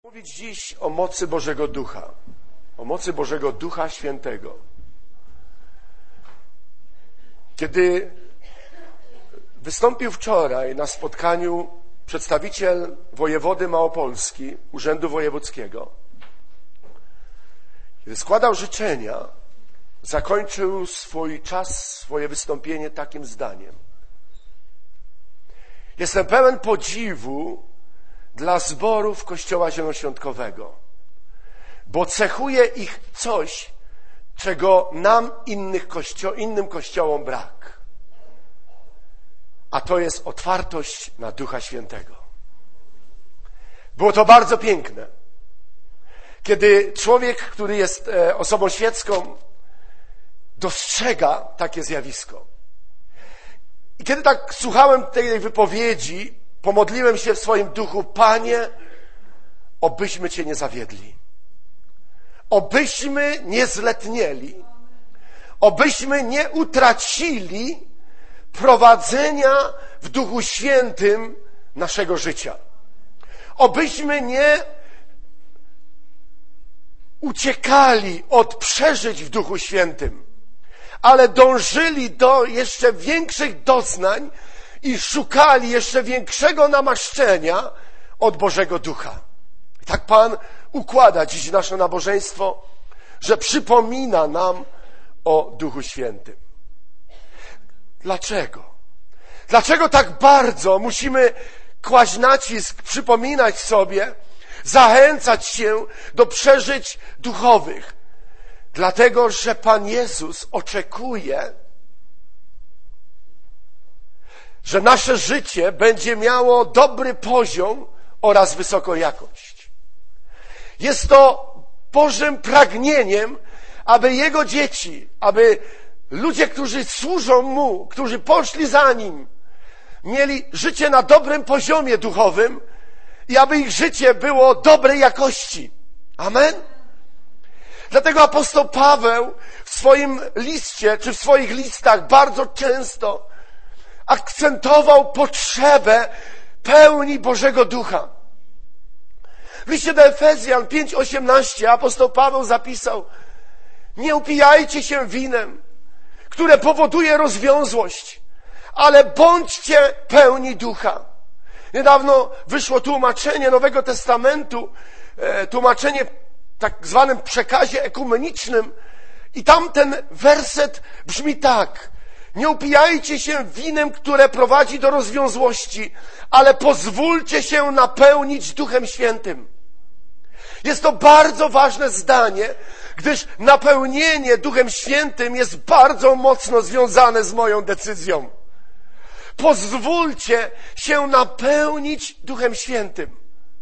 Mówić dziś o mocy Bożego Ducha, o mocy Bożego Ducha Świętego. Kiedy wystąpił wczoraj na spotkaniu przedstawiciel wojewody Małopolski, Urzędu Wojewódzkiego, kiedy składał życzenia, zakończył swój czas, swoje wystąpienie takim zdaniem: jestem pełen podziwu dla zborów Kościoła Zielonoświątkowego, bo cechuje ich coś, czego nam innym kościołom brak. A to jest otwartość na Ducha Świętego. Było to bardzo piękne, kiedy człowiek, który jest osobą świecką, dostrzega takie zjawisko. I kiedy tak słuchałem tej wypowiedzi, pomodliłem się w swoim duchu: Panie, obyśmy Cię nie zawiedli, obyśmy nie zletnieli, obyśmy nie utracili prowadzenia w Duchu Świętym naszego życia, obyśmy nie uciekali od przeżyć w Duchu Świętym, ale dążyli do jeszcze większych doznań i szukali jeszcze większego namaszczenia od Bożego Ducha. I tak Pan układa dziś nasze nabożeństwo, że przypomina nam o Duchu Świętym. Dlaczego? Dlaczego tak bardzo musimy kłaść nacisk, przypominać sobie, zachęcać się do przeżyć duchowych? Dlatego, że Pan Jezus oczekuje, że nasze życie będzie miało dobry poziom oraz wysoką jakość. Jest to Bożym pragnieniem, aby Jego dzieci, aby ludzie, którzy służą Mu, którzy poszli za Nim, mieli życie na dobrym poziomie duchowym i aby ich życie było dobrej jakości. Amen? Dlatego apostoł Paweł w swoim liście, czy w swoich listach bardzo często akcentował potrzebę pełni Bożego Ducha. W liście do Efezjan 5:18 apostoł Paweł zapisał: nie upijajcie się winem, które powoduje rozwiązłość, ale bądźcie pełni Ducha. Niedawno wyszło tłumaczenie Nowego Testamentu, tłumaczenie w tak zwanym przekazie ekumenicznym, i tam ten werset brzmi tak: nie upijajcie się winem, które prowadzi do rozwiązłości, ale pozwólcie się napełnić Duchem Świętym. Jest to bardzo ważne zdanie, gdyż napełnienie Duchem Świętym jest bardzo mocno związane z moją decyzją. Pozwólcie się napełnić Duchem Świętym.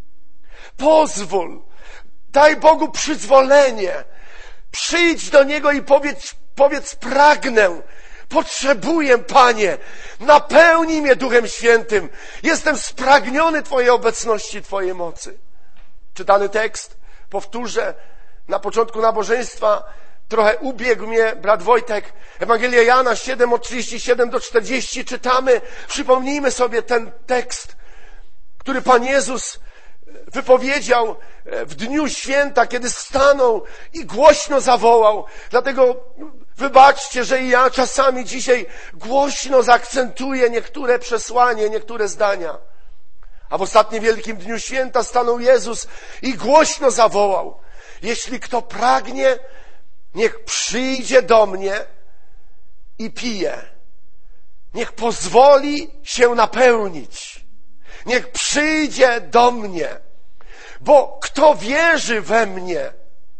Pozwól. Daj Bogu przyzwolenie. Przyjdź do Niego i powiedz: pragnę, potrzebuję, Panie, napełnij mnie Duchem Świętym. Jestem spragniony Twojej obecności, Twojej mocy. Czytany tekst powtórzę. Na początku nabożeństwa trochę ubiegł mnie brat Wojtek. Ewangelia Jana 7 od 37 do 40 czytamy. Przypomnijmy sobie ten tekst, który Pan Jezus wypowiedział w dniu święta, kiedy stanął i głośno zawołał. Dlatego wybaczcie, że i ja czasami dzisiaj głośno zaakcentuję niektóre przesłanie, niektóre zdania. A w ostatnim wielkim dniu święta stanął Jezus i głośno zawołał: jeśli kto pragnie, niech przyjdzie do mnie i pije. Niech pozwoli się napełnić. Niech przyjdzie do mnie. Bo kto wierzy we mnie,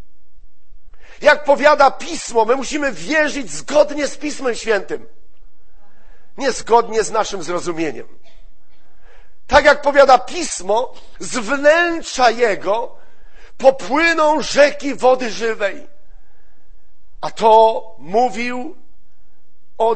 jak powiada Pismo, my musimy wierzyć zgodnie z Pismem Świętym, nie zgodnie z naszym zrozumieniem. Tak jak powiada Pismo, z wnętrza Jego popłyną rzeki wody żywej. A to mówił o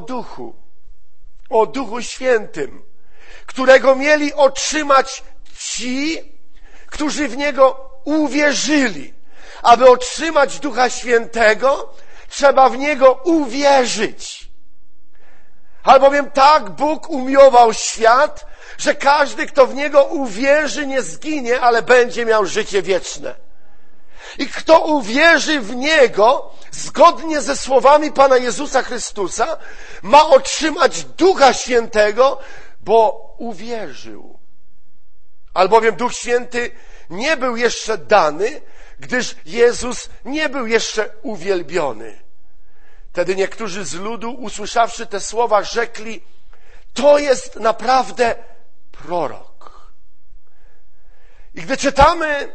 Duchu Świętym, którego mieli otrzymać ci, którzy w Niego uwierzyli. Aby otrzymać Ducha Świętego, trzeba w Niego uwierzyć. Albowiem tak Bóg umiłował świat, że każdy, kto w Niego uwierzy, nie zginie, ale będzie miał życie wieczne. I kto uwierzy w Niego, zgodnie ze słowami Pana Jezusa Chrystusa, ma otrzymać Ducha Świętego, bo uwierzył. Albowiem Duch Święty nie był jeszcze dany, gdyż Jezus nie był jeszcze uwielbiony. Wtedy niektórzy z ludu, usłyszawszy te słowa, rzekli: to jest naprawdę prorok. I gdy czytamy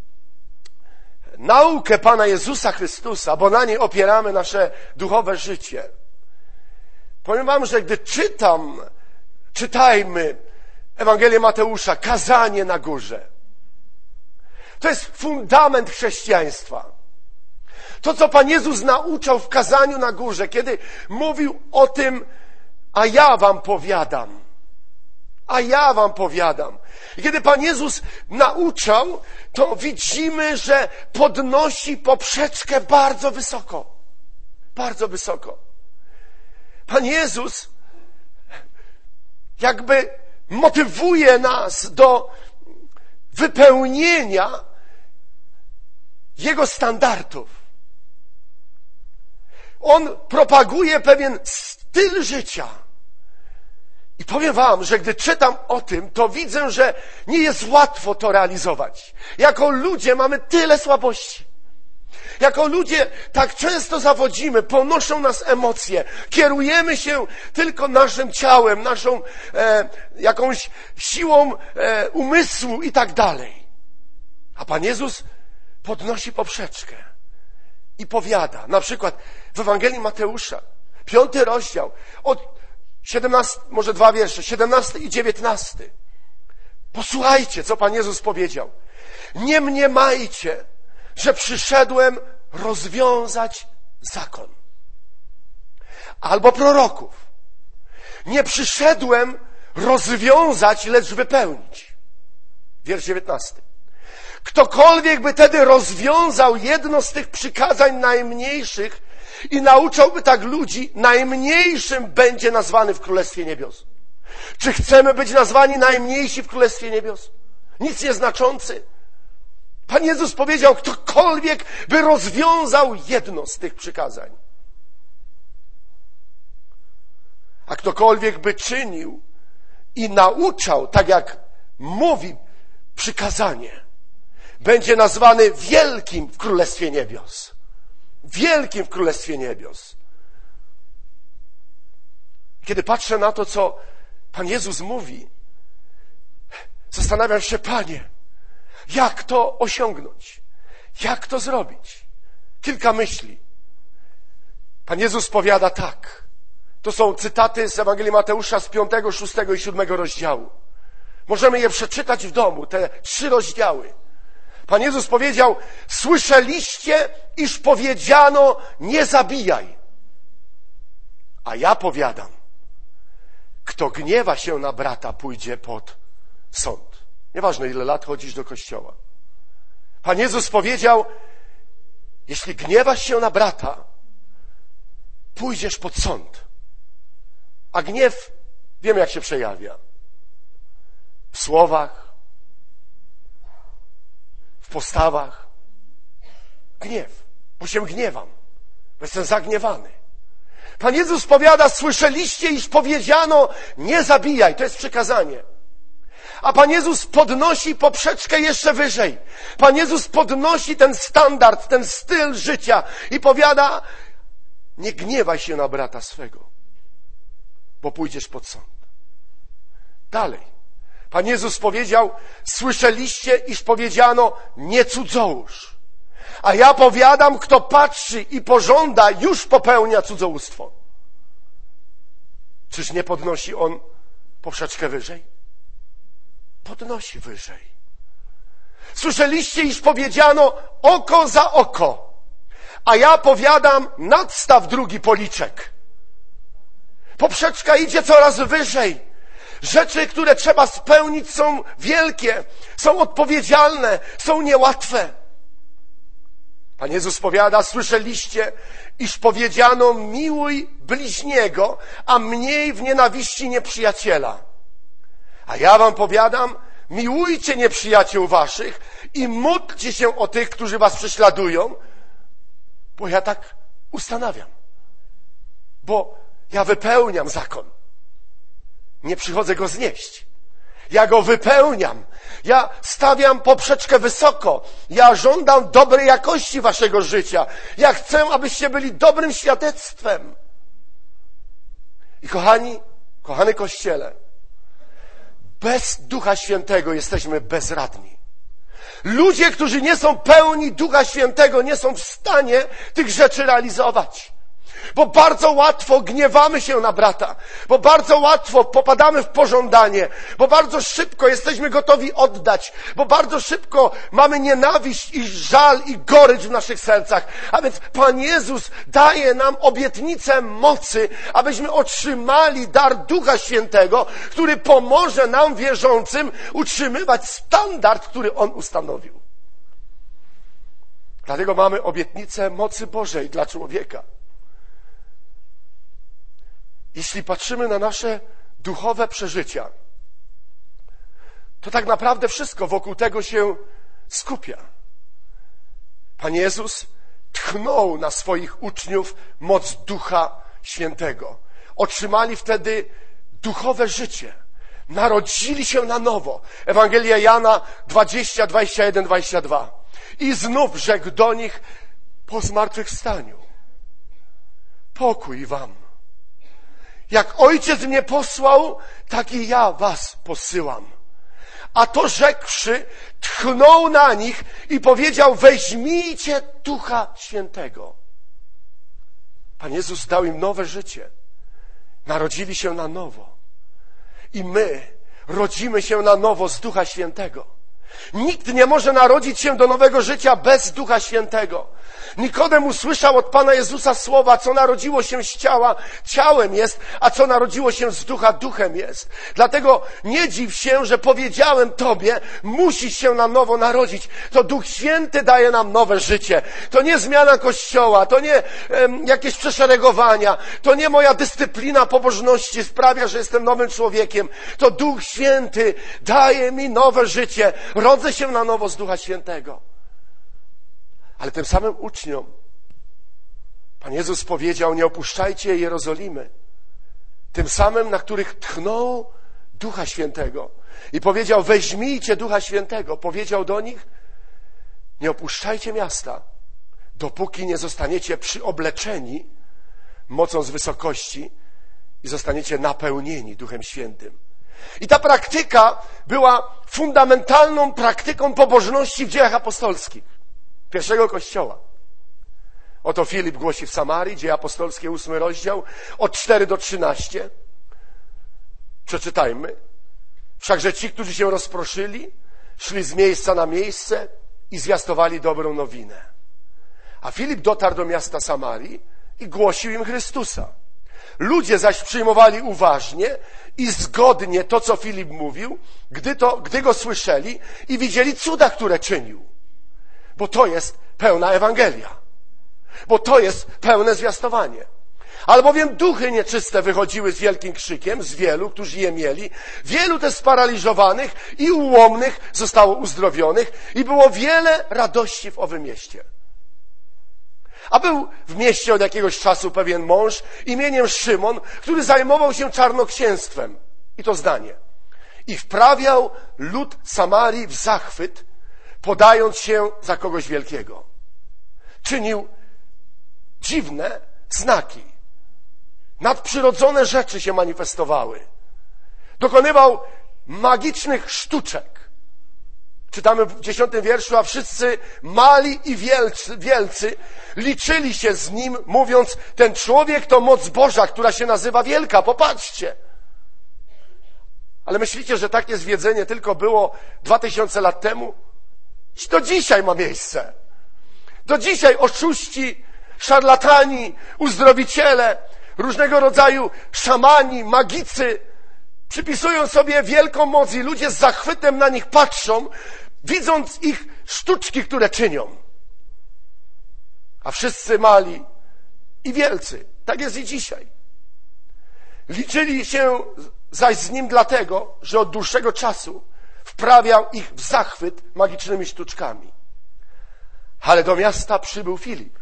naukę Pana Jezusa Chrystusa, bo na niej opieramy nasze duchowe życie, powiem wam, że gdy czytajmy Ewangelię Mateusza, kazanie na górze. To jest fundament chrześcijaństwa. To, co Pan Jezus nauczał w kazaniu na górze, kiedy mówił o tym: a ja wam powiadam. A ja wam powiadam. I kiedy Pan Jezus nauczał, to widzimy, że podnosi poprzeczkę bardzo wysoko. Bardzo wysoko. Pan Jezus jakby motywuje nas do wypełnienia Jego standardów. On propaguje pewien styl życia. I powiem wam, że gdy czytam o tym, to widzę, że nie jest łatwo to realizować. Jako ludzie mamy tyle słabości. Jako ludzie tak często zawodzimy, ponoszą nas emocje, kierujemy się tylko naszym ciałem, naszą jakąś siłą umysłu i tak dalej. A Pan Jezus podnosi poprzeczkę i powiada, na przykład w Ewangelii Mateusza, 5 rozdział, od 17, może 2 wiersze, 17 i 19. Posłuchajcie, co Pan Jezus powiedział. Nie mniemajcie, że przyszedłem rozwiązać zakon albo proroków. Nie przyszedłem rozwiązać, lecz wypełnić. Wiersz 19. Ktokolwiek by tedy rozwiązał jedno z tych przykazań najmniejszych i nauczałby tak ludzi, najmniejszym będzie nazwany w Królestwie Niebios. Czy chcemy być nazwani najmniejsi w Królestwie Niebios? Nic nieznaczący. Pan Jezus powiedział, ktokolwiek by rozwiązał jedno z tych przykazań. A ktokolwiek by czynił i nauczał, tak jak mówi przykazanie, będzie nazwany wielkim w Królestwie Niebios. Wielkim w Królestwie Niebios. Kiedy patrzę na to, co Pan Jezus mówi, zastanawiam się, Panie, jak to osiągnąć? Jak to zrobić? Kilka myśli. Pan Jezus powiada tak. To są cytaty z Ewangelii Mateusza z 5, 6 i 7 rozdziału. Możemy je przeczytać w domu, te 3 rozdziały. Pan Jezus powiedział: słyszeliście, iż powiedziano, nie zabijaj. A ja powiadam, kto gniewa się na brata, pójdzie pod sąd. Nieważne, ile lat chodzisz do kościoła. Pan Jezus powiedział, jeśli gniewasz się na brata, pójdziesz pod sąd. A gniew, wiemy, jak się przejawia. W słowach, w postawach. Gniew, bo się gniewam, bo jestem zagniewany. Pan Jezus powiada, słyszeliście, iż powiedziano, nie zabijaj. To jest przykazanie. A Pan Jezus podnosi poprzeczkę jeszcze wyżej. Pan Jezus podnosi ten standard, ten styl życia i powiada, nie gniewaj się na brata swego, bo pójdziesz pod sąd. Dalej. Pan Jezus powiedział, słyszeliście, iż powiedziano, nie cudzołóż. A ja powiadam, kto patrzy i pożąda, już popełnia cudzołóstwo. Czyż nie podnosi on poprzeczkę wyżej? Podnosi wyżej. Słyszeliście, iż powiedziano, oko za oko. A ja powiadam, nadstaw drugi policzek. Poprzeczka idzie coraz wyżej. Rzeczy, które trzeba spełnić, są wielkie, są odpowiedzialne, są niełatwe. Pan Jezus powiada, słyszeliście, iż powiedziano, miłuj bliźniego, a mniej w nienawiści nieprzyjaciela. A ja wam powiadam, miłujcie nieprzyjaciół waszych i módlcie się o tych, którzy was prześladują, bo ja tak ustanawiam. Bo ja wypełniam zakon. Nie przychodzę go znieść. Ja go wypełniam. Ja stawiam poprzeczkę wysoko. Ja żądam dobrej jakości waszego życia. Ja chcę, abyście byli dobrym świadectwem. I kochany Kościele, bez Ducha Świętego jesteśmy bezradni. Ludzie, którzy nie są pełni Ducha Świętego, nie są w stanie tych rzeczy realizować. Bo bardzo łatwo gniewamy się na brata, bo bardzo łatwo popadamy w pożądanie, bo bardzo szybko jesteśmy gotowi oddać, bo bardzo szybko mamy nienawiść i żal i gorycz w naszych sercach. A więc Pan Jezus daje nam obietnicę mocy, abyśmy otrzymali dar Ducha Świętego, który pomoże nam, wierzącym, utrzymywać standard, który On ustanowił. Dlatego mamy obietnicę mocy Bożej dla człowieka. Jeśli patrzymy na nasze duchowe przeżycia, to tak naprawdę wszystko wokół tego się skupia. Pan Jezus tchnął na swoich uczniów moc Ducha Świętego. Otrzymali wtedy duchowe życie. Narodzili się na nowo. Ewangelia Jana 20, 21, 22. I znów rzekł do nich po zmartwychwstaniu: pokój wam. Jak Ojciec mnie posłał, tak i ja was posyłam. A to rzekłszy, tchnął na nich i powiedział: weźmijcie Ducha Świętego. Pan Jezus dał im nowe życie. Narodzili się na nowo. I my rodzimy się na nowo z Ducha Świętego. Nikt nie może narodzić się do nowego życia bez Ducha Świętego. Nikodem usłyszał od Pana Jezusa słowa: co narodziło się z ciała, ciałem jest, a co narodziło się z ducha, duchem jest. Dlatego nie dziw się, że powiedziałem tobie, musisz się na nowo narodzić. To Duch Święty daje nam nowe życie. To nie zmiana Kościoła, to nie jakieś przeszeregowania, to nie moja dyscyplina pobożności sprawia, że jestem nowym człowiekiem. To Duch Święty daje mi nowe życie. Rodzę się na nowo z Ducha Świętego. Ale tym samym uczniom Pan Jezus powiedział: nie opuszczajcie Jerozolimy. Tym samym, na których tchnął Ducha Świętego. I powiedział: weźmijcie Ducha Świętego. Powiedział do nich: nie opuszczajcie miasta, dopóki nie zostaniecie przyobleczeni mocą z wysokości i zostaniecie napełnieni Duchem Świętym. I ta praktyka była fundamentalną praktyką pobożności w dziejach apostolskich pierwszego Kościoła. Oto Filip głosi w Samarii, Dzieje apostolskie, 8 rozdział, od 4 do 13. Przeczytajmy. Wszakże ci, którzy się rozproszyli, szli z miejsca na miejsce i zwiastowali dobrą nowinę. A Filip dotarł do miasta Samarii i głosił im Chrystusa. Ludzie zaś przyjmowali uważnie i zgodnie to, co Filip mówił, gdy go słyszeli i widzieli cuda, które czynił. Bo to jest pełna Ewangelia. Bo to jest pełne zwiastowanie. Albowiem duchy nieczyste wychodziły z wielkim krzykiem, z wielu, którzy je mieli. Wielu też sparaliżowanych i ułomnych zostało uzdrowionych i było wiele radości w owym mieście. A był w mieście od jakiegoś czasu pewien mąż imieniem Szymon, który zajmował się czarnoksięstwem. I to zdanie. I wprawiał lud Samarii w zachwyt, podając się za kogoś wielkiego. Czynił dziwne znaki. Nadprzyrodzone rzeczy się manifestowały. Dokonywał magicznych sztuczek. Czytamy w 10 wierszu: a wszyscy mali i wielcy liczyli się z nim, mówiąc: ten człowiek to moc Boża, która się nazywa wielka. Popatrzcie. Ale myślicie, że takie zwiedzenie tylko było 2000 lat temu? I do dzisiaj ma miejsce. Do dzisiaj oszuści, szarlatani, uzdrowiciele, różnego rodzaju szamani, magicy przypisują sobie wielką moc i ludzie z zachwytem na nich patrzą, widząc ich sztuczki, które czynią. A wszyscy mali i wielcy, tak jest i dzisiaj, liczyli się zaś z nim dlatego, że od dłuższego czasu wprawiał ich w zachwyt magicznymi sztuczkami. Ale do miasta przybył Filip.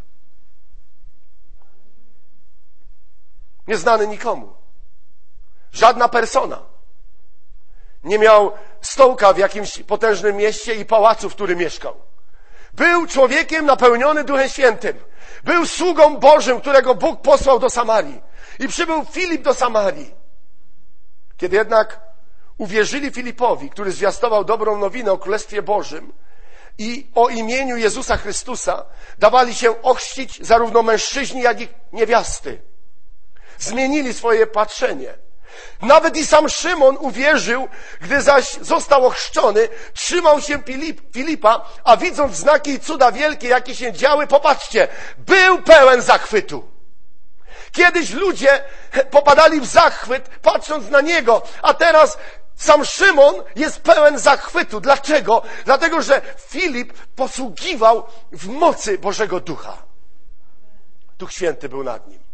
Nieznany nikomu. Żadna persona. Nie miał stołka w jakimś potężnym mieście i pałacu, w którym mieszkał. Był człowiekiem napełniony Duchem Świętym. Był sługą Bożym, którego Bóg posłał do Samarii. I przybył Filip do Samarii. Kiedy jednak uwierzyli Filipowi, który zwiastował dobrą nowinę o Królestwie Bożym i o imieniu Jezusa Chrystusa, dawali się ochrzcić zarówno mężczyźni, jak i niewiasty. Zmienili swoje patrzenie. Nawet i sam Szymon uwierzył, gdy zaś został ochrzczony, trzymał się Filipa, a widząc znaki i cuda wielkie, jakie się działy, popatrzcie, był pełen zachwytu. Kiedyś ludzie popadali w zachwyt, patrząc na niego, a teraz sam Szymon jest pełen zachwytu. Dlaczego? Dlatego, że Filip posługiwał w mocy Bożego Ducha. Duch Święty był nad nim.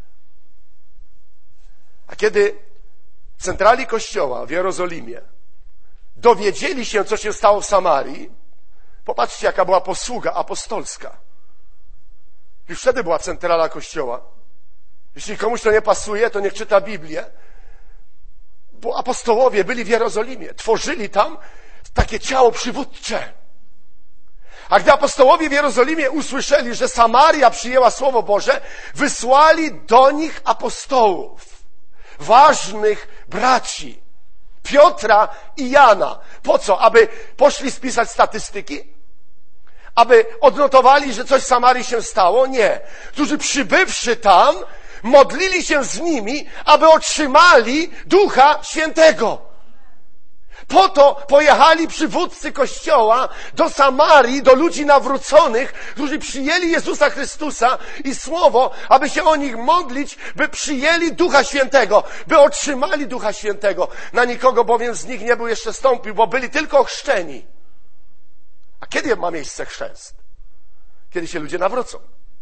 A kiedy w centrali Kościoła w Jerozolimie dowiedzieli się, co się stało w Samarii, popatrzcie, jaka była posługa apostolska. Już wtedy była centrala Kościoła. Jeśli komuś to nie pasuje, to niech czyta Biblię. Bo apostołowie byli w Jerozolimie. Tworzyli tam takie ciało przywódcze. A gdy apostołowie w Jerozolimie usłyszeli, że Samaria przyjęła Słowo Boże, wysłali do nich apostołów. Ważnych braci. Piotra i Jana. Po co? Aby poszli spisać statystyki? Aby odnotowali, że coś w Samarii się stało? Nie. Którzy przybywszy tam, modlili się z nimi, aby otrzymali Ducha Świętego. Po to pojechali przywódcy Kościoła do Samarii, do ludzi nawróconych, którzy przyjęli Jezusa Chrystusa i Słowo, aby się o nich modlić, by przyjęli Ducha Świętego, by otrzymali Ducha Świętego. Na nikogo bowiem z nich nie był jeszcze stąpił, bo byli tylko ochrzczeni. A kiedy ma miejsce chrzest? Kiedy się ludzie nawrócą.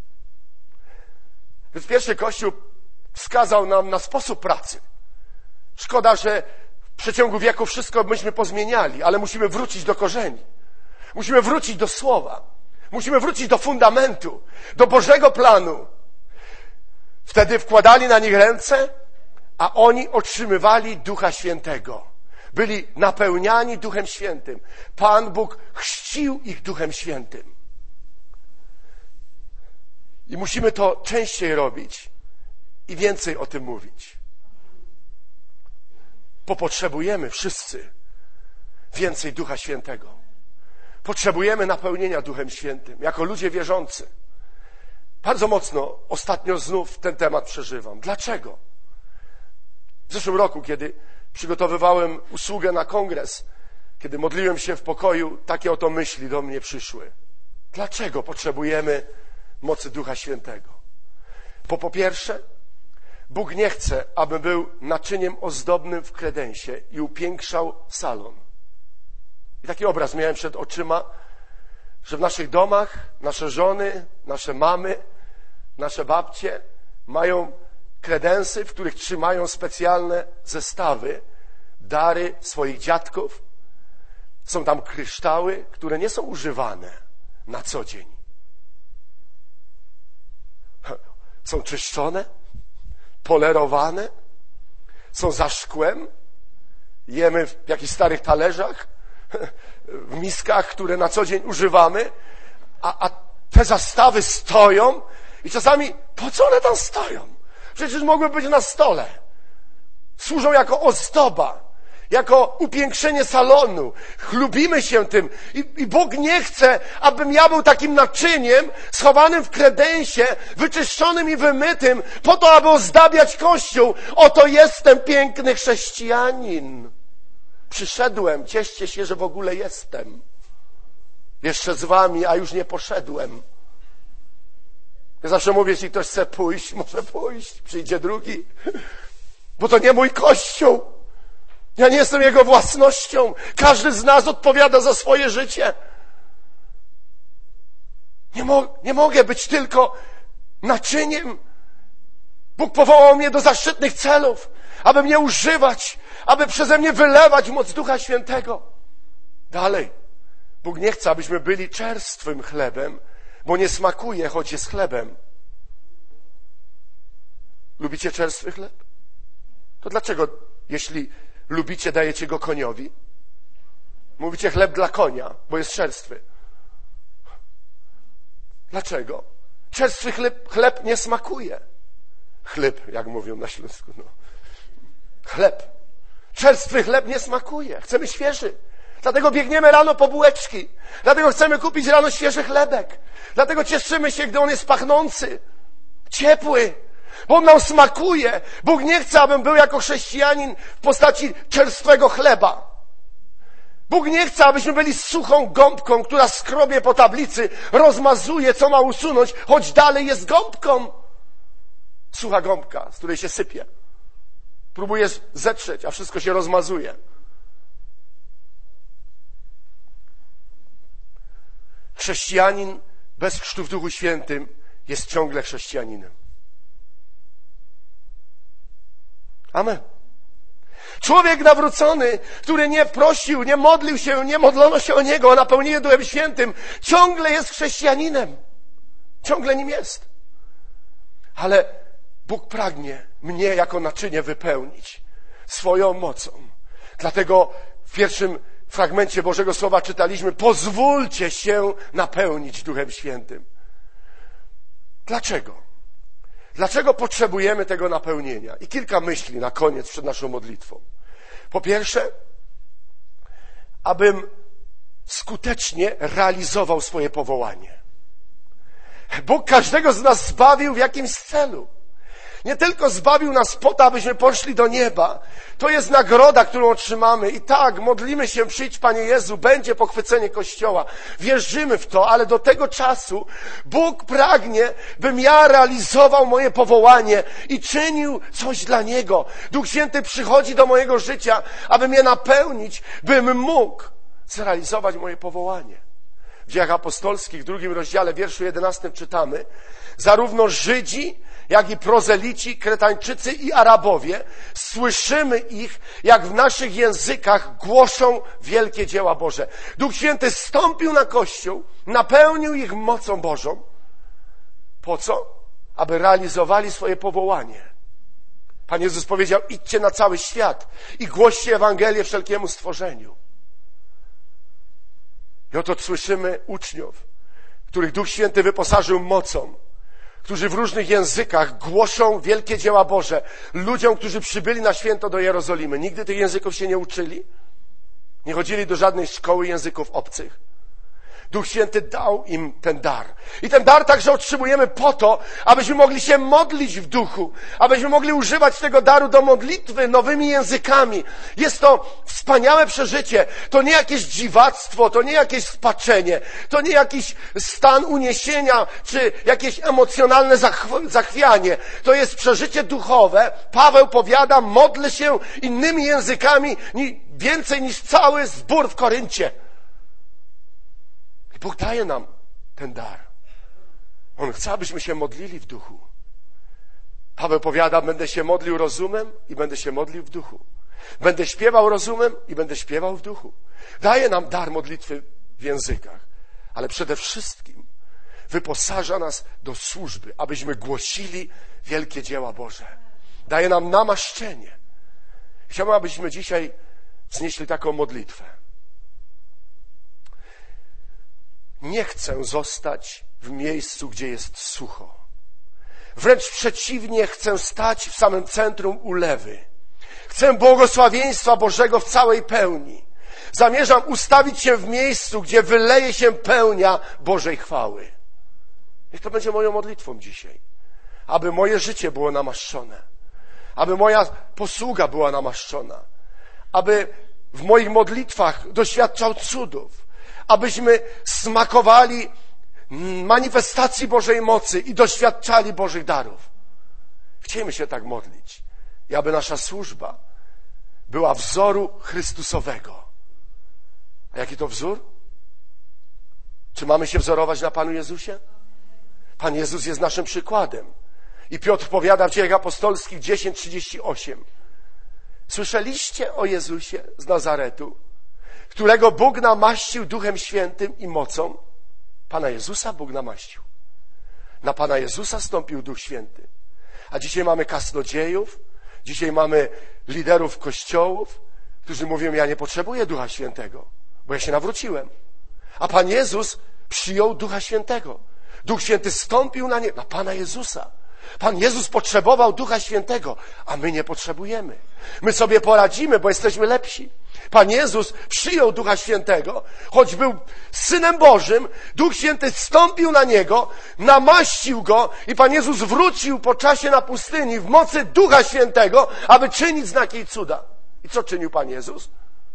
Więc pierwszy Kościół wskazał nam na sposób pracy. Szkoda, że w przeciągu wieku wszystko myśmy pozmieniali, ale musimy wrócić do korzeni. Musimy wrócić do Słowa. Musimy wrócić do fundamentu, do Bożego planu. Wtedy wkładali na nich ręce, a oni otrzymywali Ducha Świętego. Byli napełniani Duchem Świętym. Pan Bóg chrzcił ich Duchem Świętym. I musimy to częściej robić i więcej o tym mówić. Bo potrzebujemy wszyscy więcej Ducha Świętego. Potrzebujemy napełnienia Duchem Świętym jako ludzie wierzący. Bardzo mocno ostatnio znów ten temat przeżywam. Dlaczego? W zeszłym roku, kiedy przygotowywałem usługę na kongres, kiedy modliłem się w pokoju, takie oto myśli do mnie przyszły. Dlaczego potrzebujemy mocy Ducha Świętego? Bo po pierwsze, Bóg nie chce, aby był naczyniem ozdobnym w kredensie i upiększał salon. I taki obraz miałem przed oczyma, że w naszych domach nasze żony, nasze mamy, nasze babcie mają kredensy, w których trzymają specjalne zestawy, dary swoich dziadków. Są tam kryształy, które nie są używane na co dzień. Są czyszczone, polerowane, są za szkłem, jemy w jakichś starych talerzach, w miskach, które na co dzień używamy, a te zastawy stoją i czasami po co one tam stoją? Przecież mogły być na stole. Służą jako ozdoba, jako upiększenie salonu. Chlubimy się tym i Bóg nie chce, abym ja był takim naczyniem schowanym w kredensie, wyczyszczonym i wymytym po to, aby ozdabiać Kościół. Oto jestem piękny chrześcijanin. Przyszedłem, cieszcie się, że w ogóle jestem. Jeszcze z wami, a już nie poszedłem. Ja zawsze mówię, jeśli ktoś chce pójść, może pójść, przyjdzie drugi. Bo to nie mój Kościół. Ja nie jestem jego własnością. Każdy z nas odpowiada za swoje życie. Nie mogę być tylko naczyniem. Bóg powołał mnie do zaszczytnych celów. aby mnie używać, aby przeze mnie wylewać moc Ducha Świętego. Dalej. Bóg nie chce, abyśmy byli czerstwym chlebem, bo nie smakuje, choć jest chlebem. Lubicie czerstwy chleb? To dlaczego, jeśli lubicie, dajecie go koniowi? Mówicie chleb dla konia, bo jest czerstwy. Dlaczego? Czerstwy chleb nie smakuje. Chleb, jak mówią na Śląsku. No. Chleb. Czerstwy chleb nie smakuje. Chcemy świeży. Dlatego biegniemy rano po bułeczki. Dlatego chcemy kupić rano świeży chlebek. Dlatego cieszymy się, gdy on jest pachnący, ciepły, bo on nam smakuje. Bóg nie chce, abym był jako chrześcijanin w postaci czerstwego chleba. Bóg nie chce, abyśmy byli suchą gąbką, która skrobie po tablicy, rozmazuje, co ma usunąć, choć dalej jest gąbką. Sucha gąbka, z której się sypie. Próbujesz zetrzeć, a wszystko się rozmazuje. Chrześcijanin bez chrztu w Duchu Świętym jest ciągle chrześcijaninem. Amen. Człowiek nawrócony, który nie prosił, nie modlił się, nie modlono się o niego, o napełnienie Duchem Świętym, ciągle jest chrześcijaninem. Ciągle nim jest. Ale Bóg pragnie mnie jako naczynie wypełnić swoją mocą. Dlatego w pierwszym fragmencie Bożego Słowa czytaliśmy: pozwólcie się napełnić Duchem Świętym. Dlaczego? Dlaczego potrzebujemy tego napełnienia? I kilka myśli na koniec przed naszą modlitwą. Po pierwsze, abym skutecznie realizował swoje powołanie. Bóg każdego z nas zbawił w jakimś celu. Nie tylko zbawił nas po to, abyśmy poszli do nieba. To jest nagroda, którą otrzymamy. I tak, modlimy się, przyjdź Panie Jezu, będzie pochwycenie Kościoła. Wierzymy w to, ale do tego czasu Bóg pragnie, bym ja realizował moje powołanie i czynił coś dla Niego. Duch Święty przychodzi do mojego życia, aby mnie napełnić, bym mógł zrealizować moje powołanie. W Dziejach Apostolskich, w 2 rozdziale, wierszu 11 czytamy: zarówno Żydzi, jak i prozelici, Kretańczycy i Arabowie, słyszymy ich, jak w naszych językach głoszą wielkie dzieła Boże. Duch Święty zstąpił na Kościół, napełnił ich mocą Bożą. Po co? Aby realizowali swoje powołanie. Pan Jezus powiedział: idźcie na cały świat i głoście Ewangelię wszelkiemu stworzeniu. I oto słyszymy uczniów, których Duch Święty wyposażył mocą, którzy w różnych językach głoszą wielkie dzieła Boże ludziom, którzy przybyli na święto do Jerozolimy. Nigdy tych języków się nie uczyli, nie chodzili do żadnej szkoły języków obcych. Duch Święty dał im ten dar. I ten dar także otrzymujemy po to, abyśmy mogli się modlić w duchu, abyśmy mogli używać tego daru do modlitwy nowymi językami. Jest to wspaniałe przeżycie. To nie jakieś dziwactwo, to nie jakieś spaczenie, to nie jakiś stan uniesienia, czy jakieś emocjonalne zachwianie. To jest przeżycie duchowe. Paweł powiada: modlę się innymi językami więcej niż cały zbór w Koryncie. Bóg daje nam ten dar. On chce, abyśmy się modlili w duchu. Paweł powiada: będę się modlił rozumem i będę się modlił w duchu. Będę śpiewał rozumem i będę śpiewał w duchu. Daje nam dar modlitwy w językach, ale przede wszystkim wyposaża nas do służby, abyśmy głosili wielkie dzieła Boże. Daje nam namaszczenie. Chciałbym, abyśmy dzisiaj wznieśli taką modlitwę. Nie chcę zostać w miejscu, gdzie jest sucho. Wręcz przeciwnie, chcę stać w samym centrum ulewy. Chcę błogosławieństwa Bożego w całej pełni. Zamierzam ustawić się w miejscu, gdzie wyleje się pełnia Bożej chwały. Niech to będzie moją modlitwą dzisiaj. Aby moje życie było namaszczone. Aby moja posługa była namaszczona. Aby w moich modlitwach doświadczał cudów. Abyśmy smakowali manifestacji Bożej mocy i doświadczali Bożych darów. Chcielibyśmy się tak modlić. I aby nasza służba była wzoru Chrystusowego. A jaki to wzór? Czy mamy się wzorować na Panu Jezusie? Pan Jezus jest naszym przykładem. I Piotr powiada w Dziejach Apostolskich 10:38. Słyszeliście o Jezusie z Nazaretu, którego Bóg namaścił Duchem Świętym i mocą? Pana Jezusa Bóg namaścił. Na Pana Jezusa stąpił Duch Święty. A dzisiaj mamy kaznodziejów, dzisiaj mamy liderów kościołów, którzy mówią, ja nie potrzebuję Ducha Świętego, bo ja się nawróciłem. A Pan Jezus przyjął Ducha Świętego. Duch Święty stąpił na niego, na Pana Jezusa. Pan Jezus potrzebował Ducha Świętego, a my nie potrzebujemy. My sobie poradzimy, bo jesteśmy lepsi. Pan Jezus przyjął Ducha Świętego, choć był Synem Bożym, Duch Święty zstąpił na Niego, namaścił Go i Pan Jezus wrócił po czasie na pustyni w mocy Ducha Świętego, aby czynić znaki i cuda. I co czynił Pan Jezus?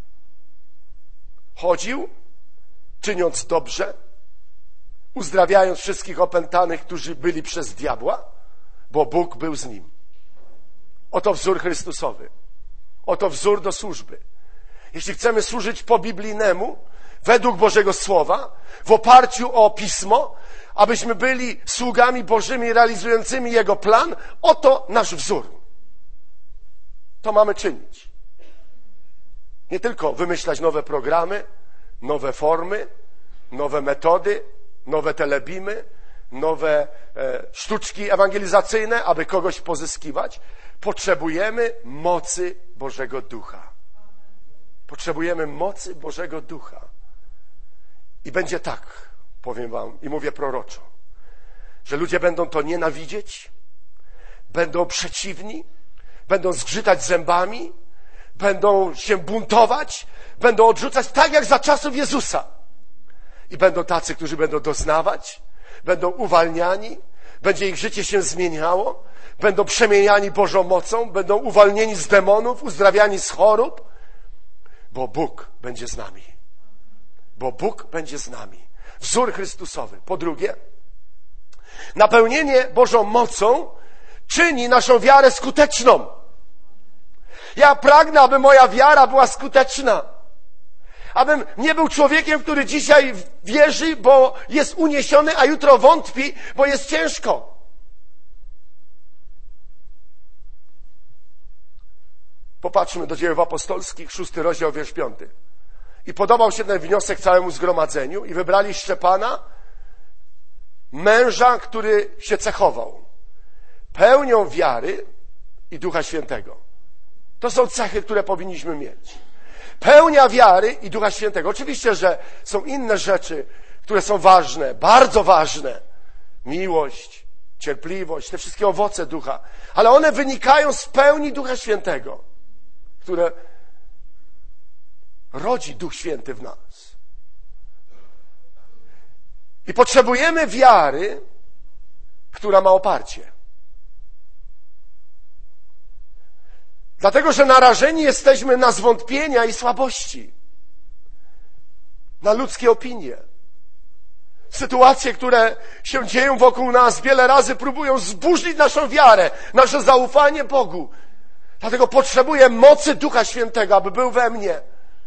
Chodził, czyniąc dobrze, uzdrawiając wszystkich opętanych, którzy byli przez diabła, bo Bóg był z Nim. Oto wzór Chrystusowy. Oto wzór do służby. Jeśli chcemy służyć po biblijnemu, według Bożego Słowa, w oparciu o Pismo, abyśmy byli sługami Bożymi realizującymi Jego plan, oto nasz wzór. To mamy czynić. Nie tylko wymyślać nowe programy, nowe formy, nowe metody, nowe telebimy, nowe sztuczki ewangelizacyjne, aby kogoś pozyskiwać. Potrzebujemy mocy Bożego Ducha. Potrzebujemy mocy Bożego Ducha. I będzie tak, powiem wam, i mówię proroczo, że ludzie będą to nienawidzieć, będą przeciwni, będą zgrzytać zębami, będą się buntować, będą odrzucać tak jak za czasów Jezusa. I będą tacy, którzy będą doznawać, będą uwalniani, będzie ich życie się zmieniało, będą przemieniani Bożą mocą, będą uwalnieni z demonów, uzdrawiani z chorób, bo Bóg będzie z nami. Bo Bóg będzie z nami. Wzór Chrystusowy. Po drugie, napełnienie Bożą mocą czyni naszą wiarę skuteczną. Ja pragnę, aby moja wiara była skuteczna. Abym nie był człowiekiem, który dzisiaj wierzy, bo jest uniesiony, a jutro wątpi, bo jest ciężko. Popatrzmy do Dziejów Apostolskich, 6 rozdział, wiersz 5. I podobał się ten wniosek całemu zgromadzeniu i wybrali Szczepana, męża, który się cechował pełnią wiary i Ducha Świętego. To są cechy, które powinniśmy mieć. Pełnia wiary i Ducha Świętego. Oczywiście, że są inne rzeczy, które są ważne, bardzo ważne. Miłość, cierpliwość, te wszystkie owoce Ducha. Ale one wynikają z pełni Ducha Świętego, które rodzi Duch Święty w nas. I potrzebujemy wiary, która ma oparcie. Dlatego, że narażeni jesteśmy na zwątpienia i słabości, na ludzkie opinie. Sytuacje, które się dzieją wokół nas, wiele razy próbują zburzyć naszą wiarę, nasze zaufanie Bogu. Dlatego potrzebuję mocy Ducha Świętego, aby był we mnie.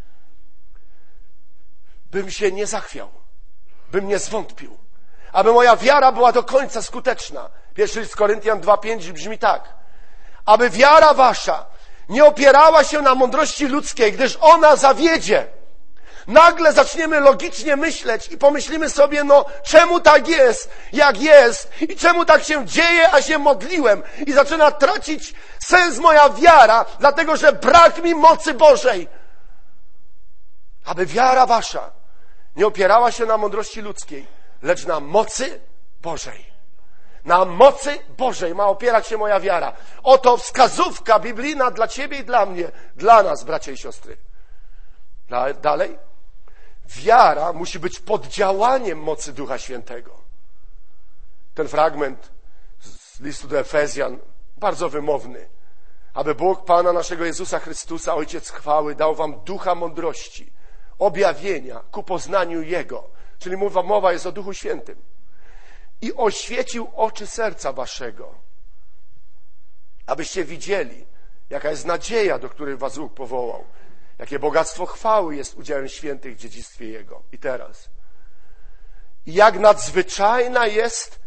Bym się nie zachwiał, bym nie zwątpił, aby moja wiara była do końca skuteczna. 1 list Koryntian 2:5 brzmi tak. Aby wiara wasza nie opierała się na mądrości ludzkiej, gdyż ona zawiedzie. Nagle zaczniemy logicznie myśleć i pomyślimy sobie, no czemu tak jest, jak jest i czemu tak się dzieje, a się modliłem. I zaczyna tracić sens moja wiara, dlatego że brak mi mocy Bożej. Aby wiara wasza nie opierała się na mądrości ludzkiej, lecz na mocy Bożej. Na mocy Bożej ma opierać się moja wiara. Oto wskazówka biblijna dla ciebie i dla mnie, dla nas, bracia i siostry. Dalej. Wiara musi być pod działaniem mocy Ducha Świętego. Ten fragment z listu do Efezjan, bardzo wymowny. Aby Bóg Pana naszego Jezusa Chrystusa, Ojciec chwały, dał wam ducha mądrości, objawienia ku poznaniu Jego. Czyli mowa jest o Duchu Świętym. I oświecił oczy serca waszego, abyście widzieli, jaka jest nadzieja, do której was Bóg powołał, jakie bogactwo chwały jest udziałem świętych w dziedzictwie Jego. I teraz. I jak nadzwyczajna jest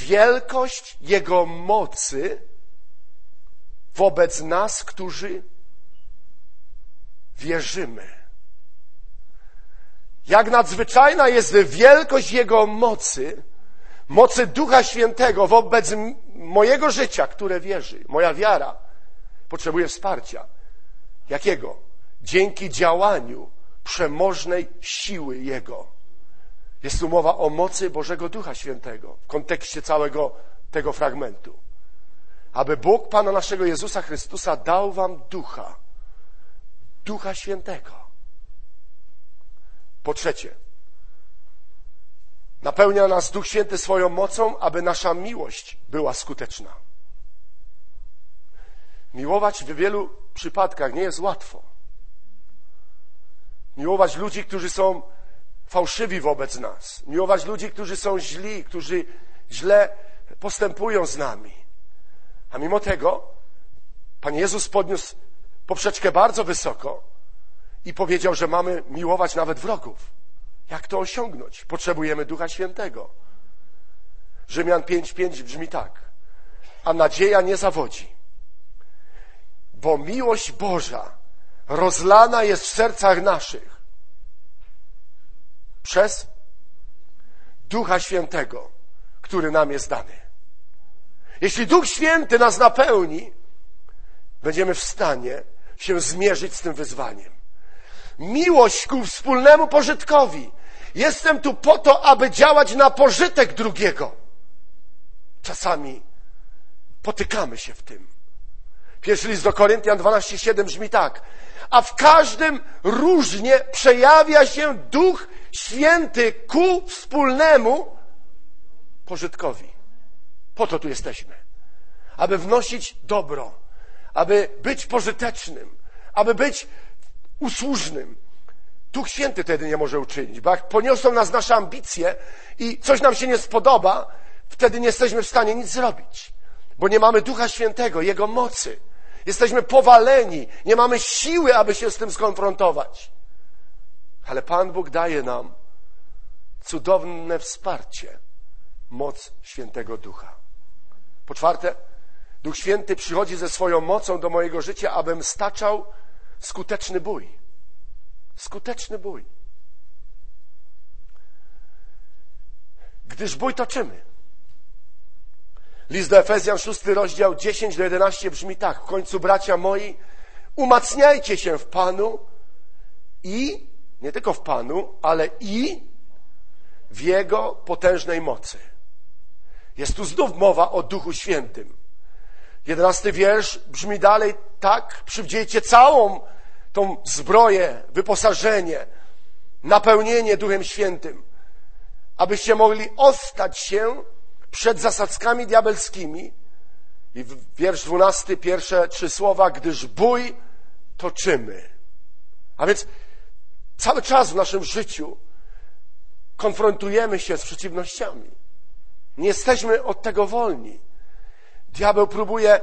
wielkość Jego mocy wobec nas, którzy wierzymy. Jak nadzwyczajna jest wielkość Jego mocy, mocy Ducha Świętego wobec mojego życia, które wierzy. Moja wiara potrzebuje wsparcia. Jakiego? Dzięki działaniu przemożnej siły Jego. Jest tu mowa o mocy Bożego Ducha Świętego w kontekście całego tego fragmentu. Aby Bóg Pana naszego Jezusa Chrystusa dał wam Ducha Świętego. Po trzecie, napełnia nas Duch Święty swoją mocą, aby nasza miłość była skuteczna. Miłować w wielu przypadkach nie jest łatwo. Miłować ludzi, którzy są fałszywi wobec nas. Miłować ludzi, którzy są źli, którzy źle postępują z nami. A mimo tego Pan Jezus podniósł poprzeczkę bardzo wysoko i powiedział, że mamy miłować nawet wrogów. Jak to osiągnąć? Potrzebujemy Ducha Świętego. Rzymian 5:5 brzmi tak. A nadzieja nie zawodzi, bo miłość Boża rozlana jest w sercach naszych przez Ducha Świętego, który nam jest dany. Jeśli Duch Święty nas napełni, będziemy w stanie się zmierzyć z tym wyzwaniem. Miłość ku wspólnemu pożytkowi. Jestem tu po to, aby działać na pożytek drugiego. Czasami potykamy się w tym. Pierwszy list do Koryntian 12:7 brzmi tak. A w każdym różnie przejawia się Duch Święty ku wspólnemu pożytkowi. Po to tu jesteśmy. Aby wnosić dobro, aby być pożytecznym, aby być usłużnym. Duch Święty wtedy nie może uczynić, bo jak poniosą nas nasze ambicje i coś nam się nie spodoba, wtedy nie jesteśmy w stanie nic zrobić, bo nie mamy Ducha Świętego, Jego mocy. Jesteśmy powaleni, nie mamy siły, aby się z tym skonfrontować. Ale Pan Bóg daje nam cudowne wsparcie, moc Świętego Ducha. Po czwarte, Duch Święty przychodzi ze swoją mocą do mojego życia, abym staczał skuteczny bój. Skuteczny bój. Gdyż bój toczymy. List do Efezjan, 6 rozdział, 10-11 brzmi tak. W końcu, bracia moi, umacniajcie się w Panu i, nie tylko w Panu, ale i w Jego potężnej mocy. Jest tu znów mowa o Duchu Świętym. 11 wiersz brzmi dalej tak. Przywdziejcie całą tą zbroję, wyposażenie, napełnienie Duchem Świętym, abyście mogli ostać się przed zasadzkami diabelskimi. I wiersz 12, pierwsze 3 słowa, gdyż bój toczymy. A więc cały czas w naszym życiu konfrontujemy się z przeciwnościami. Nie jesteśmy od tego wolni. Diabeł próbuje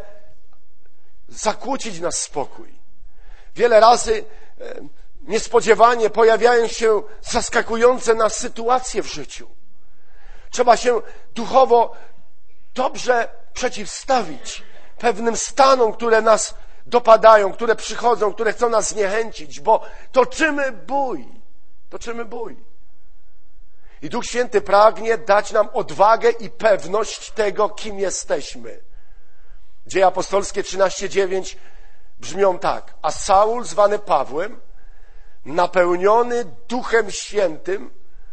zakłócić nasz spokój. Wiele razy niespodziewanie pojawiają się zaskakujące nas sytuacje w życiu. Trzeba się duchowo dobrze przeciwstawić pewnym stanom, które nas dopadają, które przychodzą, które chcą nas zniechęcić, bo toczymy bój. Toczymy bój. I Duch Święty pragnie dać nam odwagę i pewność tego, kim jesteśmy. Dzieje apostolskie 13:9 brzmią tak. A Saul, zwany Pawłem, napełniony Duchem Świętym,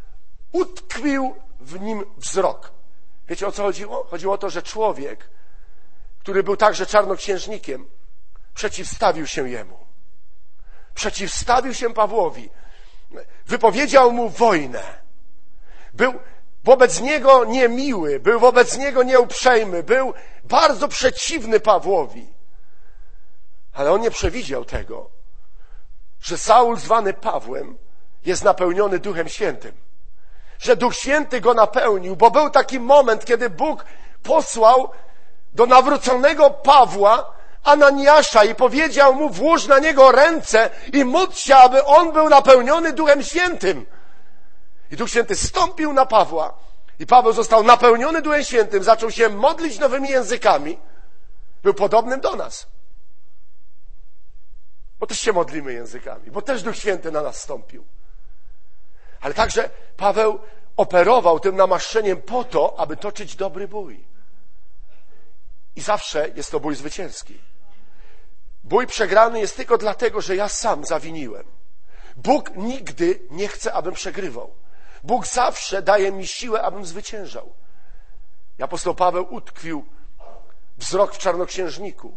utkwił w nim wzrok. Wiecie, o co chodziło? Chodziło o to, że człowiek, który był także czarnoksiężnikiem, przeciwstawił się jemu. Przeciwstawił się Pawłowi. Wypowiedział mu wojnę. Był wobec niego niemiły, był wobec niego nieuprzejmy, był bardzo przeciwny Pawłowi. Ale on nie przewidział tego, że Saul, zwany Pawłem, jest napełniony Duchem Świętym. Że Duch Święty go napełnił, bo był taki moment, kiedy Bóg posłał do nawróconego Pawła Ananiasza i powiedział mu, włóż na niego ręce i módl się, aby on był napełniony Duchem Świętym. I Duch Święty stąpił na Pawła i Paweł został napełniony Duchem Świętym, zaczął się modlić nowymi językami. Był podobnym do nas. bo też się modlimy językami, bo też Duch Święty na nas stąpił. Ale także Paweł operował tym namaszczeniem po to, aby toczyć dobry bój. I zawsze jest to bój zwycięski. Bój przegrany jest tylko dlatego, że ja sam zawiniłem. Bóg nigdy nie chce, abym przegrywał. Bóg zawsze daje mi siłę, abym zwyciężał. I apostoł Paweł utkwił wzrok w czarnoksiężniku.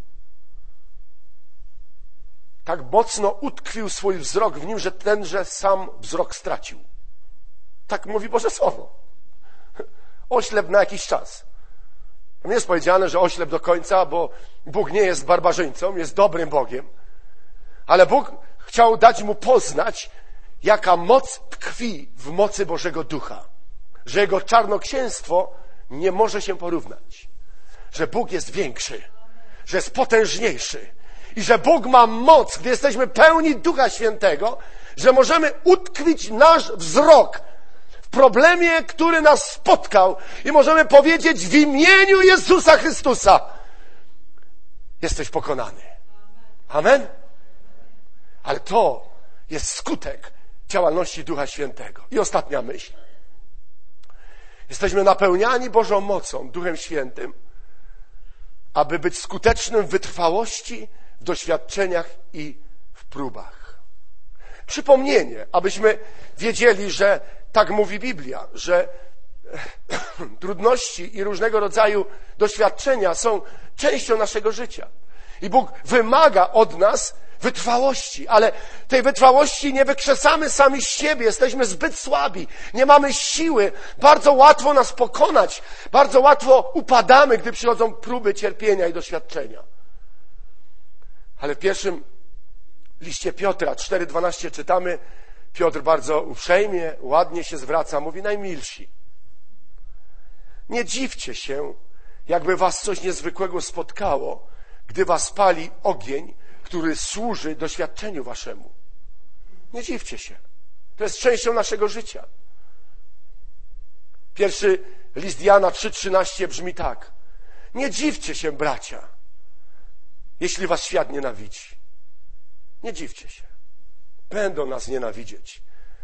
Tak mocno utkwił swój wzrok w nim, że tenże sam wzrok stracił. Tak mówi Boże Słowo. Oślep na jakiś czas. Nie jest powiedziane, że oślep do końca, bo Bóg nie jest barbarzyńcą, jest dobrym Bogiem. Ale Bóg chciał dać mu poznać, jaka moc tkwi w mocy Bożego Ducha. Że jego czarnoksięstwo nie może się porównać. Że Bóg jest większy, że jest potężniejszy i że Bóg ma moc, gdy jesteśmy pełni Ducha Świętego, że możemy utkwić nasz wzrok w problemie, który nas spotkał i możemy powiedzieć w imieniu Jezusa Chrystusa: jesteś pokonany. Amen? Ale to jest skutek działalności Ducha Świętego. I ostatnia myśl. Jesteśmy napełniani Bożą mocą, Duchem Świętym, aby być skutecznym w wytrwałości, w doświadczeniach i w próbach. Przypomnienie, abyśmy wiedzieli, że tak mówi Biblia, że trudności i różnego rodzaju doświadczenia są częścią naszego życia. I Bóg wymaga od nas wytrwałości, ale tej wytrwałości nie wykrzesamy sami z siebie, jesteśmy zbyt słabi, nie mamy siły, bardzo łatwo nas pokonać, bardzo łatwo upadamy, gdy przychodzą próby, cierpienia i doświadczenia. Ale w pierwszym liście Piotra 4:12 czytamy, Piotr bardzo uprzejmie, ładnie się zwraca, mówi: najmilsi, nie dziwcie się, jakby was coś niezwykłego spotkało, gdy was pali ogień, który służy doświadczeniu waszemu. Nie dziwcie się. To jest częścią naszego życia. Pierwszy list Jana 3:13 brzmi tak: nie dziwcie się, bracia, jeśli was świat nienawidzi. Nie dziwcie się. Będą nas nienawidzieć.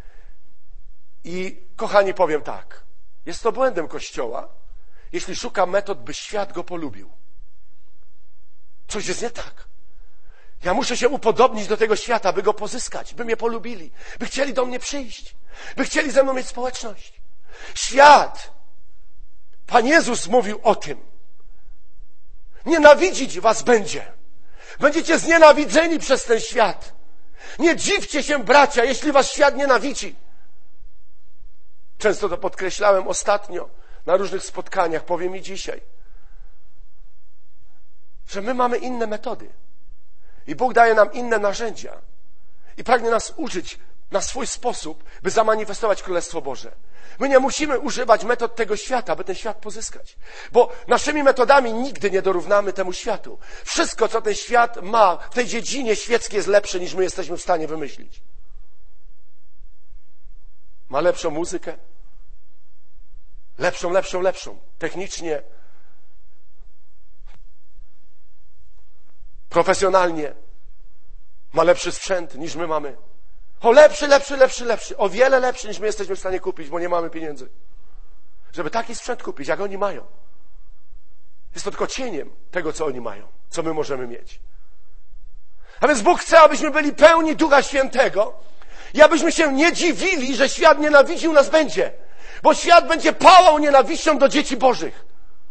I kochani, powiem tak. Jest to błędem Kościoła, jeśli szuka metod, by świat go polubił. Coś jest nie tak. Ja muszę się upodobnić do tego świata, by go pozyskać, by mnie polubili, by chcieli do mnie przyjść, by chcieli ze mną mieć społeczność. Świat, Pan Jezus mówił o tym. Nienawidzić was będzie. Będziecie znienawidzeni przez ten świat. Nie dziwcie się, bracia, jeśli was świat nienawidzi. Często to podkreślałem ostatnio na różnych spotkaniach, powiem i dzisiaj, że my mamy inne metody. I Bóg daje nam inne narzędzia. I pragnie nas użyć na swój sposób, by zamanifestować Królestwo Boże. My nie musimy używać metod tego świata, by ten świat pozyskać. Bo naszymi metodami nigdy nie dorównamy temu światu. Wszystko, co ten świat ma w tej dziedzinie świeckiej, jest lepsze, niż my jesteśmy w stanie wymyślić. Ma lepszą muzykę. Lepszą. Technicznie. Profesjonalnie. Ma lepszy sprzęt, niż my mamy. O, lepszy. O wiele lepszy, niż my jesteśmy w stanie kupić, bo nie mamy pieniędzy. Żeby taki sprzęt kupić, jak oni mają. Jest to tylko cieniem tego, co oni mają, co my możemy mieć. A więc Bóg chce, abyśmy byli pełni Ducha Świętego i abyśmy się nie dziwili, że świat nienawidził nas będzie. Bo świat będzie pałał nienawiścią do dzieci Bożych.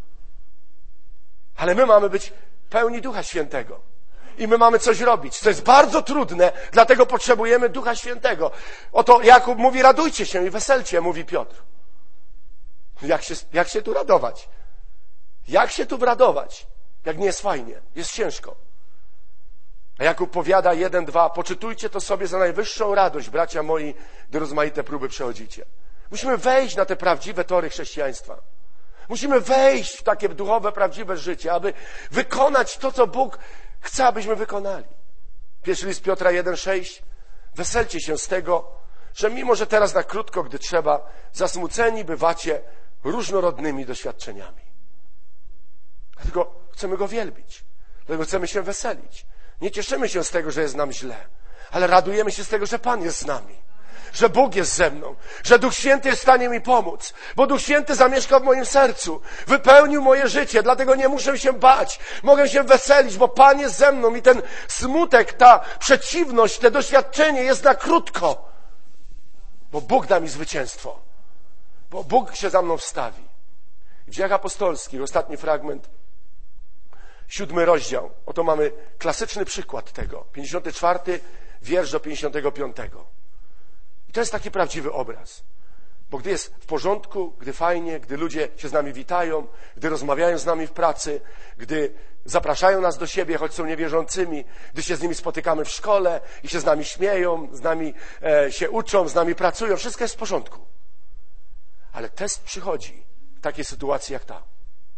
Ale my mamy być pełni Ducha Świętego. I my mamy coś robić, co jest bardzo trudne, dlatego potrzebujemy Ducha Świętego. Oto Jakub mówi: radujcie się i weselcie, mówi Piotr. Jak się tu radować? Jak się tu radować? Jak nie jest fajnie, jest ciężko. A Jakub powiada 1:2: poczytujcie to sobie za najwyższą radość, bracia moi, gdy rozmaite próby przechodzicie. Musimy wejść na te prawdziwe tory chrześcijaństwa. Musimy wejść w takie duchowe, prawdziwe życie, aby wykonać to, co Bóg chce, abyśmy wykonali. Pierwszy list Piotra 1:6: weselcie się z tego, że mimo, że teraz na krótko, gdy trzeba, zasmuceni bywacie różnorodnymi doświadczeniami. Dlatego chcemy Go wielbić. Dlatego chcemy się weselić. Nie cieszymy się z tego, że jest nam źle, ale radujemy się z tego, że Pan jest z nami, że Bóg jest ze mną, że Duch Święty jest w stanie mi pomóc, bo Duch Święty zamieszka w moim sercu, wypełnił moje życie, dlatego nie muszę się bać, mogę się weselić, bo Pan jest ze mną i ten smutek, ta przeciwność, to doświadczenie jest na krótko, bo Bóg da mi zwycięstwo, bo Bóg się za mną wstawi. W Dziejach Apostolskich, ostatni fragment, 7 rozdział, oto mamy klasyczny przykład tego, 54 wiersz do 55. I to jest taki prawdziwy obraz. Bo gdy jest w porządku, gdy fajnie, gdy ludzie się z nami witają, gdy rozmawiają z nami w pracy, gdy zapraszają nas do siebie, choć są niewierzącymi, gdy się z nimi spotykamy w szkole i się z nami śmieją, z nami się uczą, z nami pracują, wszystko jest w porządku. Ale test przychodzi w takiej sytuacji jak ta.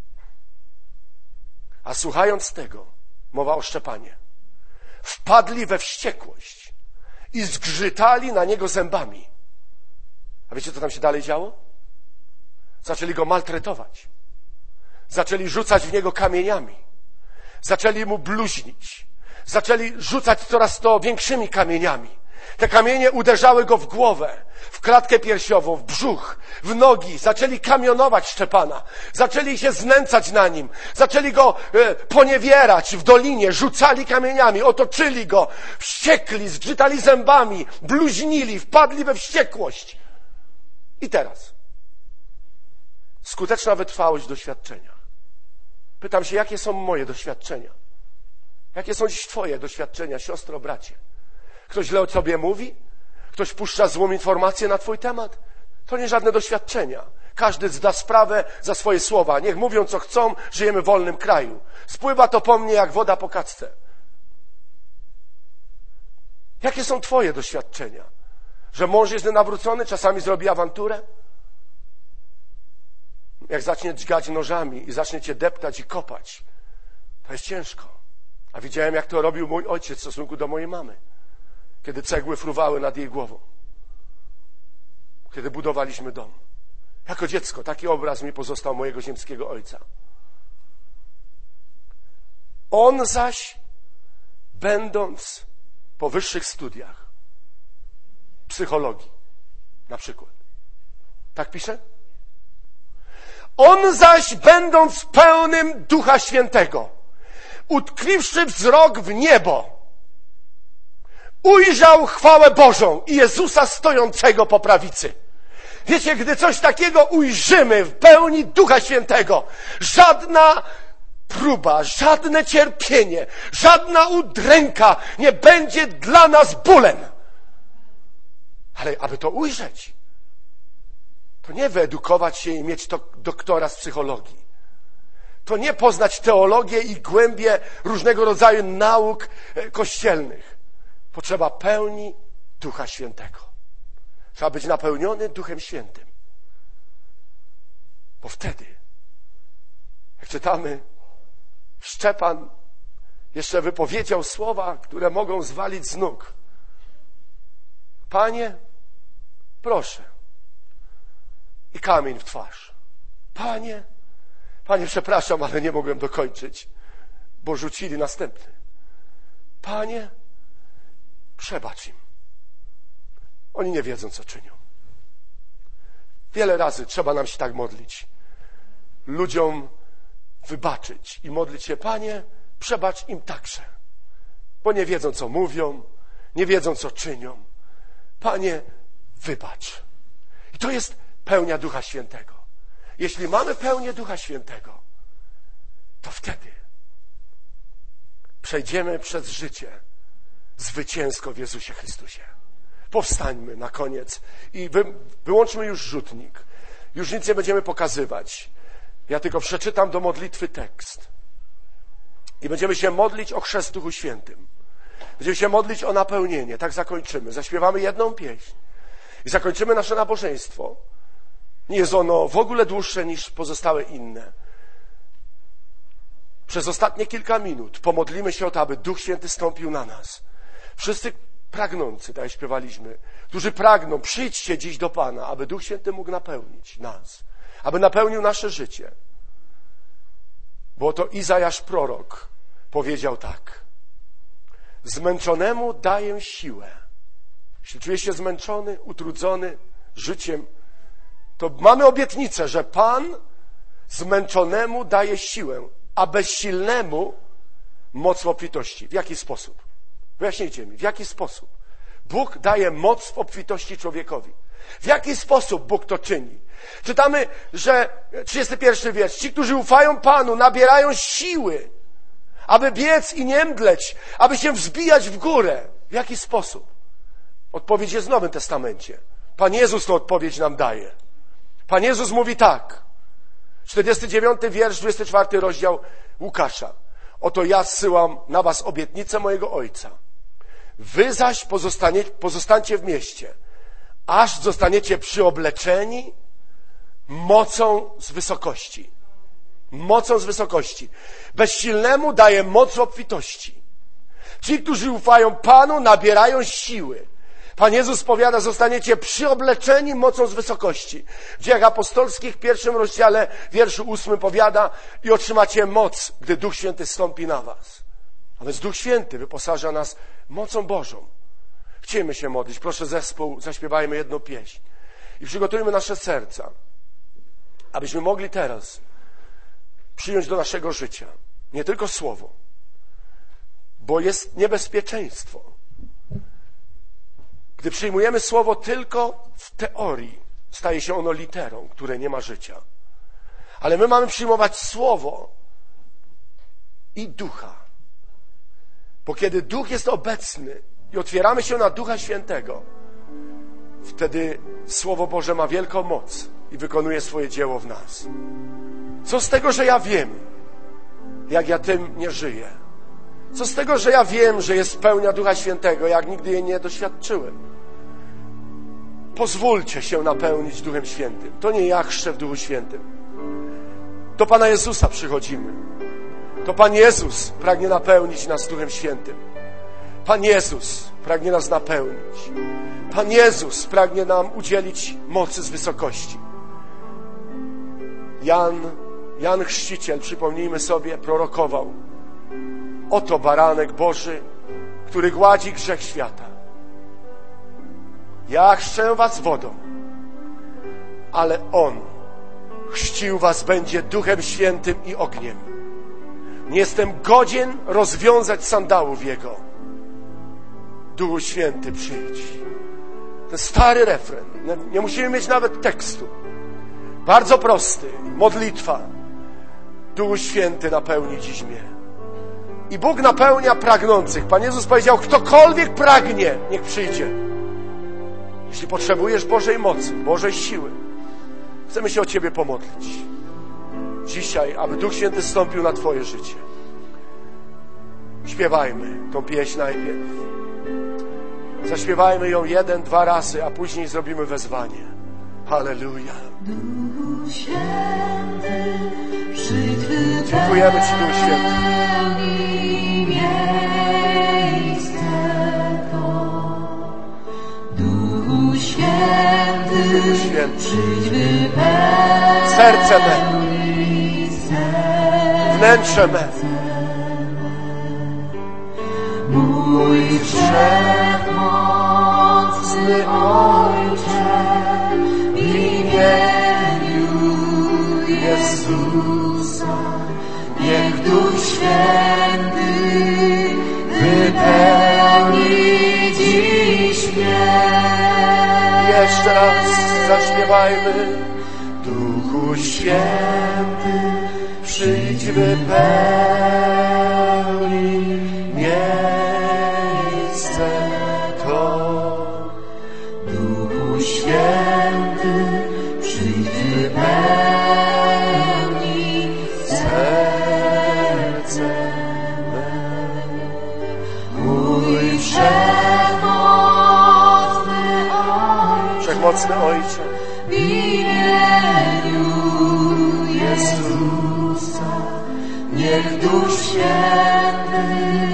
A słuchając tego, mowa o Szczepanie, wpadli we wściekłość i zgrzytali na niego zębami. A wiecie, co tam się dalej działo? Zaczęli go maltretować. Zaczęli rzucać w niego kamieniami. Zaczęli mu bluźnić. Zaczęli rzucać coraz to większymi kamieniami. Te kamienie uderzały go w głowę, w klatkę piersiową, w brzuch, w nogi. Zaczęli kamionować Szczepana. Zaczęli się znęcać na nim. Zaczęli go poniewierać w dolinie. Rzucali kamieniami, otoczyli go. Wściekli, zgrzytali zębami, bluźnili, wpadli we wściekłość. I teraz skuteczna wytrwałość w doświadczeniach. Pytam się, jakie są moje doświadczenia? Jakie są dziś twoje doświadczenia, siostro, bracie? Ktoś źle o sobie mówi? Ktoś puszcza złą informację na twój temat? To nie żadne doświadczenia. Każdy zda sprawę za swoje słowa. Niech mówią, co chcą, żyjemy w wolnym kraju. Spływa to po mnie jak woda po kacce. Jakie są twoje doświadczenia? Że mąż jest nawrócony, czasami zrobi awanturę? Jak zacznie dźgać nożami i zacznie cię deptać i kopać, to jest ciężko. A widziałem, jak to robił mój ojciec w stosunku do mojej mamy. Kiedy cegły fruwały nad jej głową. Kiedy budowaliśmy dom. Jako dziecko taki obraz mi pozostał mojego ziemskiego ojca. On zaś, będąc po wyższych studiach, psychologii na przykład. Tak pisze? On zaś, będąc pełnym Ducha Świętego, utkwiwszy wzrok w niebo, ujrzał chwałę Bożą i Jezusa stojącego po prawicy. Wiecie, gdy coś takiego ujrzymy w pełni Ducha Świętego, żadna próba, żadne cierpienie, żadna udręka nie będzie dla nas bólem. Ale aby to ujrzeć, to nie wyedukować się i mieć doktora z psychologii. To nie poznać teologię i głębię różnego rodzaju nauk kościelnych. Potrzeba pełni Ducha Świętego. Trzeba być napełniony Duchem Świętym. Bo wtedy, jak czytamy, Szczepan jeszcze wypowiedział słowa, które mogą zwalić z nóg. Panie, proszę. I kamień w twarz. Panie, przepraszam, ale nie mogłem dokończyć, bo rzucili następny. Panie, przebacz im. Oni nie wiedzą, co czynią. Wiele razy trzeba nam się tak modlić. Ludziom wybaczyć i modlić się, Panie, przebacz im także. Bo nie wiedzą, co mówią, nie wiedzą, co czynią. Panie, wybacz. I to jest pełnia Ducha Świętego. Jeśli mamy pełnię Ducha Świętego, to wtedy przejdziemy przez życie zwycięsko w Jezusie Chrystusie. Powstańmy na koniec i wyłączmy już rzutnik. Już nic nie będziemy pokazywać. Ja tylko przeczytam do modlitwy tekst. I będziemy się modlić o chrzest w Duchu Świętym. Będziemy się modlić o napełnienie. Tak zakończymy. Zaśpiewamy jedną pieśń. I zakończymy nasze nabożeństwo. Nie jest ono w ogóle dłuższe niż pozostałe inne. Przez ostatnie kilka minut pomodlimy się o to, aby Duch Święty stąpił na nas. Wszyscy pragnący, tak jak śpiewaliśmy, którzy pragną, przyjdźcie dziś do Pana, aby Duch Święty mógł napełnić nas, aby napełnił nasze życie. Bo to Izajasz prorok powiedział tak. Zmęczonemu daję siłę. Jeśli czujesz się zmęczony, utrudzony życiem, to mamy obietnicę, że Pan zmęczonemu daje siłę, a bezsilnemu moc w obfitości. W jaki sposób? Wyjaśnijcie mi, w jaki sposób? Bóg daje moc w obfitości człowiekowi. W jaki sposób Bóg to czyni? Czytamy, że 31 wiersz. Ci, którzy ufają Panu, nabierają siły, aby biec i nie mdleć, aby się wzbijać w górę. W jaki sposób? Odpowiedź jest w Nowym Testamencie. Pan Jezus tę odpowiedź nam daje. Pan Jezus mówi tak. 49 wiersz, 24 rozdział Łukasza. Oto ja zsyłam na was obietnicę mojego Ojca. Wy zaś pozostańcie w mieście, aż zostaniecie przyobleczeni mocą z wysokości. Mocą z wysokości. Bezsilnemu daje moc w obfitości. Ci, którzy ufają Panu, nabierają siły. Pan Jezus powiada, zostaniecie przyobleczeni mocą z wysokości. W Dziejach Apostolskich, w 1 rozdziale, wierszu 8 powiada i otrzymacie moc, gdy Duch Święty zstąpi na was. A więc Duch Święty wyposaża nas mocą Bożą. Chcielibyśmy się modlić. Proszę zespół, zaśpiewajmy jedną pieśń. I przygotujmy nasze serca, abyśmy mogli teraz przyjąć do naszego życia nie tylko słowo, bo jest niebezpieczeństwo. Gdy przyjmujemy słowo tylko w teorii, staje się ono literą, której nie ma życia. Ale my mamy przyjmować słowo i ducha. Bo kiedy duch jest obecny i otwieramy się na Ducha Świętego, wtedy Słowo Boże ma wielką moc i wykonuje swoje dzieło w nas. Co z tego, że ja wiem, jak ja tym nie żyję? Co z tego, że ja wiem, że jest pełnia Ducha Świętego, jak nigdy jej nie doświadczyłem? Pozwólcie się napełnić Duchem Świętym. To nie ja chrzczę w Duchu Świętym. Do Pana Jezusa przychodzimy. To Pan Jezus pragnie napełnić nas Duchem Świętym. Pan Jezus pragnie nas napełnić. Pan Jezus pragnie nam udzielić mocy z wysokości. Jan Chrzciciel, przypomnijmy sobie, prorokował. Oto baranek Boży, który gładzi grzech świata. Ja chrzczę was wodą, ale On chrzcił was będzie Duchem Świętym i ogniem. Nie jestem godzien rozwiązać sandałów Jego. Duchu Święty, przyjdź. Ten stary refren. Nie musimy mieć nawet tekstu. Bardzo prosty. Modlitwa. Duchu Święty, napełni dziś mnie. I Bóg napełnia pragnących. Pan Jezus powiedział, ktokolwiek pragnie, niech przyjdzie. Jeśli potrzebujesz Bożej mocy, Bożej siły, chcemy się o Ciebie pomodlić. Dzisiaj, aby Duch Święty zstąpił na Twoje życie. Śpiewajmy tą pieśń najpierw. Zaśpiewajmy ją 1-2 razy, a później zrobimy wezwanie. Halleluja. Duchu Święty, dziękujemy Ci, Duchu Święty. Duchu Święty, przyjdź wypełnij serce me, wnętrze me. Mój wszechmocny Ojcze, w imieniu Jezusa, niech Duch Święty wypełni dziś mnie. Jeszcze raz zaśpiewajmy. Duchu Święty, przyjdź wypełnij miejsce to. Duchu Święty, przyjdź wypełnij serce me. Mój wszechmocny Ojcze, w imieniu Jezusa, niech Duch Święty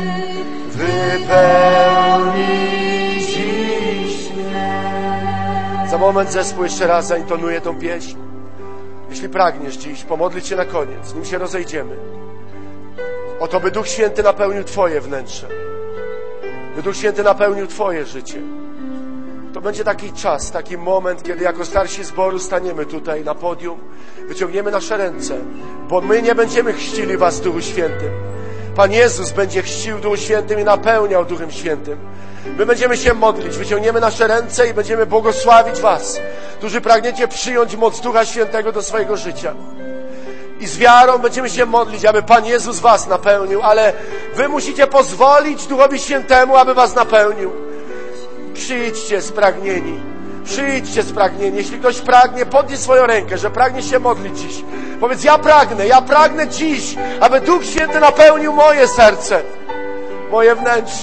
wypełni dziś mnie. Za moment zespół jeszcze raz zaintonuje tą pieśń. Jeśli pragniesz dziś pomodlić się na koniec, nim się rozejdziemy, o to, by Duch Święty napełnił Twoje wnętrze. by Duch Święty napełnił Twoje życie. To będzie taki czas, taki moment, kiedy jako starsi zboru staniemy tutaj na podium, wyciągniemy nasze ręce, bo my nie będziemy chrzcili was w Duchu Świętym. Pan Jezus będzie chrzcił Duchu Świętym i napełniał Duchem Świętym. My będziemy się modlić, wyciągniemy nasze ręce i będziemy błogosławić was, którzy pragniecie przyjąć moc Ducha Świętego do swojego życia. I z wiarą będziemy się modlić, aby Pan Jezus was napełnił, ale wy musicie pozwolić Duchowi Świętemu, aby was napełnił. Przyjdźcie spragnieni. Przyjdźcie spragnieni. Jeśli ktoś pragnie, podnieś swoją rękę, że pragnie się modlić dziś. Powiedz, ja pragnę dziś, aby Duch Święty napełnił moje serce, moje wnętrze.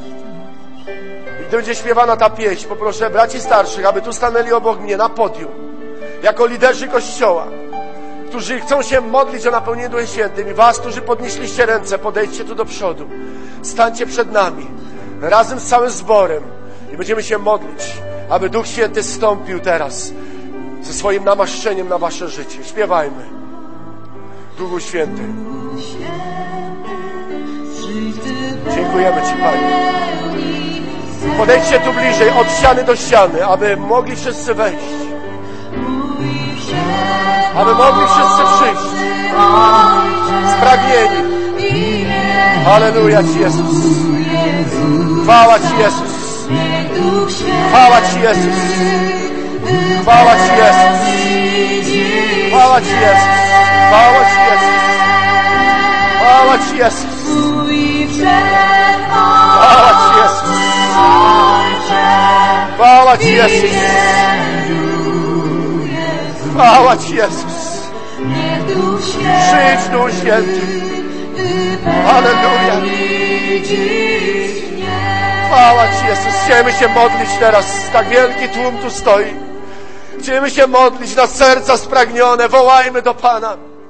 I gdy będzie śpiewana ta pieśń, poproszę braci starszych, aby tu stanęli obok mnie na podium, jako liderzy Kościoła, którzy chcą się modlić o napełnienie Duchem Świętym, i was, którzy podnieśliście ręce, podejdźcie tu do przodu. Stańcie przed nami, razem z całym zborem, i będziemy się modlić, aby Duch Święty zstąpił teraz ze swoim namaszczeniem na wasze życie. Śpiewajmy. Duchu Święty. Dziękujemy Ci, Panie. Podejdźcie tu bliżej, od ściany do ściany, aby mogli wszyscy wejść. Aby mogli wszyscy przyjść. Spragnieni. Halleluja Ci, Jezus. Chwała Ci, Jezus. Chwała Ci, Jezus. Chwała Ci, Jezus. Chwała Ci, Jezus. Chwała Ci, Jezus. Chwała Ci, Jezus. Chwała Ci, Jezus. Chwała Ci, Jezus. Chwała Ci, Jezus. Przyjdź, Duch Święty. Halleluja. Chwała Ci, Jezus. Chcemy się modlić teraz. Tak wielki tłum tu stoi. Chcemy się modlić na serca spragnione. Wołajmy do Pana.